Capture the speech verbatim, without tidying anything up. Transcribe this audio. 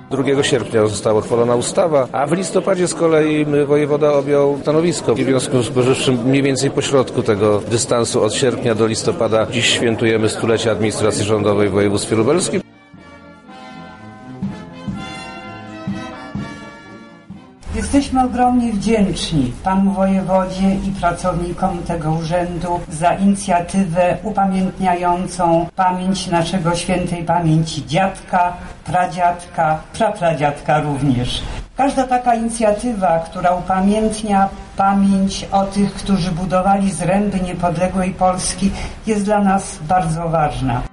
drugiego sierpnia została uchwalona ustawa, a w listopadzie z kolei wojewoda objął stanowisko. W związku z powyższym mniej więcej po środku tego dystansu od sierpnia do listopada dziś świętujemy stulecie administracji rządowej w województwie lubelskim. Jesteśmy ogromnie wdzięczni panu wojewodzie i pracownikom tego urzędu za inicjatywę upamiętniającą pamięć naszego świętej pamięci dziadka, pradziadka, prapradziadka również. Każda taka inicjatywa, która upamiętnia pamięć o tych, którzy budowali zręby niepodległej Polski, jest dla nas bardzo ważna.